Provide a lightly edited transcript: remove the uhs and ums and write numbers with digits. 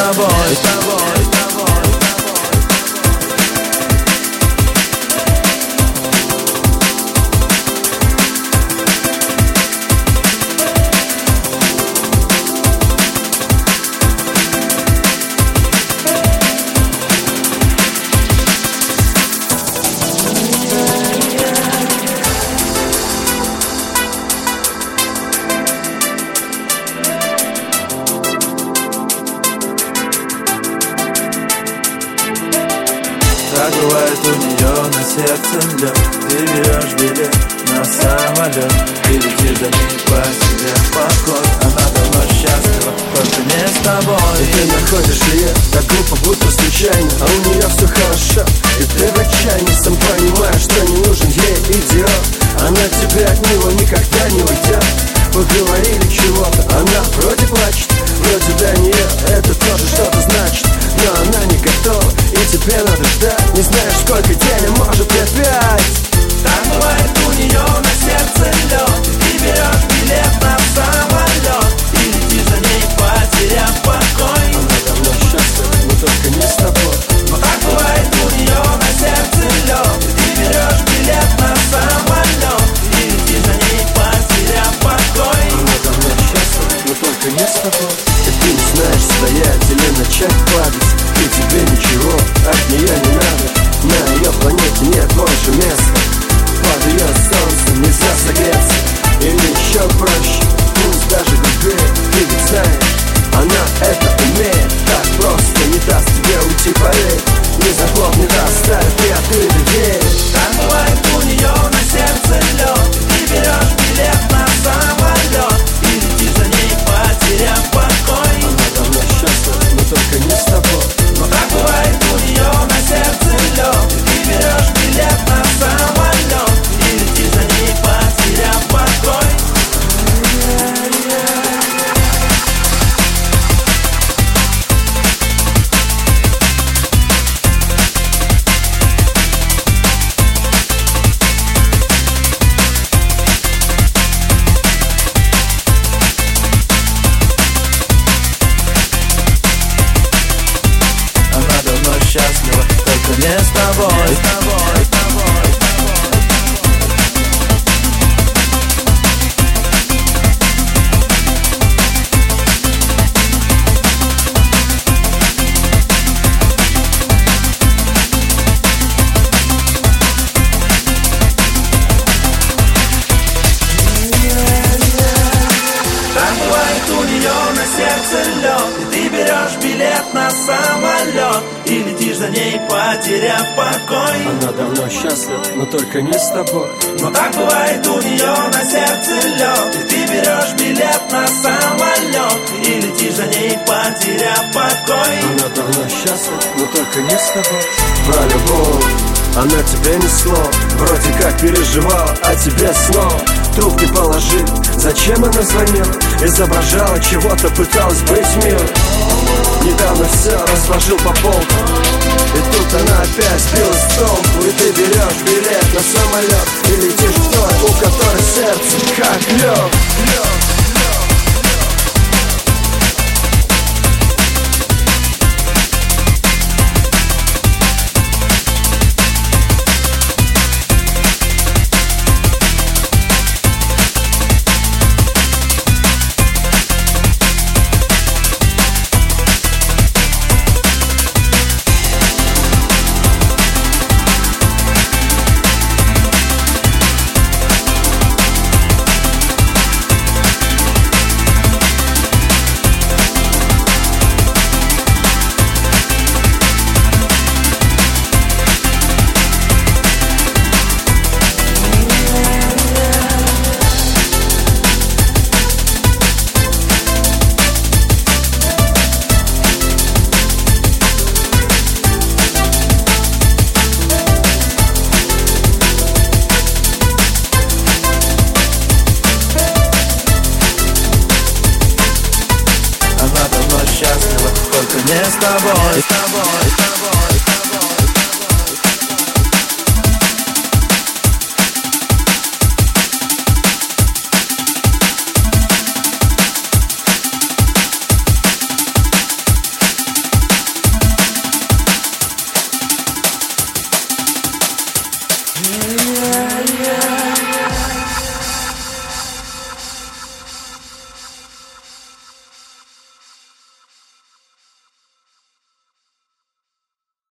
тобой. Так бывает у нее на сердце лед. Ты берешь билет на самолет и летишь за ней по себе в покой. Она давно счастлива, только не с тобой. И ты находишь ее так глупо, будто случайно, а у нее все хорошо. И ты в отчаянии сам понимаешь, что не нужен ей идиот. Она тебе от него никогда не уйдет. Поговорили чего-то, она вроде плачет, вроде для нее это тоже что-то значит. Но она не готова, и тебе надо ждать. Не знаешь, сколько дней, а может и 5. Так бывает у нее на сердце лед. Ты берешь билет на самолет и летишь за ней, потеряв покой. Она давно счастлива, но только не с тобой. Но так бывает у нее на сердце лед. Ты берешь билет на самолет и летишь за ней, потеряв покой. Она давно счастлива, но только не с тобой. И ты не знаешь, стоять или начать падать. И тебе ничего от нее не надо. На ее планете нет больше места. Под ее солнцем нельзя согреться. Или еще проще, пусть даже глупее. Ты ведь знаешь, она это умеет. Так просто не даст тебе уйти, поверь. Не захлопнет, оставит приоткрытой дверь. Так бывает у нее на сердце лед. Ты берешь билет на самолет и летишь за ней, потеряв покой. Она давно счастлива, но только не с тобой. Но так бывает у нее на сердце лед. Ты берешь билет на самолет и летишь за ней, потеряв покой. Она давно счастлива, только не с тобой. Так бывает у нее на сердце лед. И ты берешь билет на самолет и летишь за ней, потеряв покой. Она давно счастлива, но только не с тобой. Но так бывает у нее на сердце лед. И ты берешь билет на самолет и летишь за ней, потеряв покой. Она давно счастлива, но только не с тобой. Про любовь она тебе ни слов. Вроде как переживала, а тебе снова трубки положил. Зачем она звонила? Изображала чего-то, пыталась быть милой. Недавно все разложил по полкам. И тут она опять сбилась с толку. И ты берешь билет на самолет и летишь в той, у которой сердце как лед. Она давно счастлива, только не с тобой.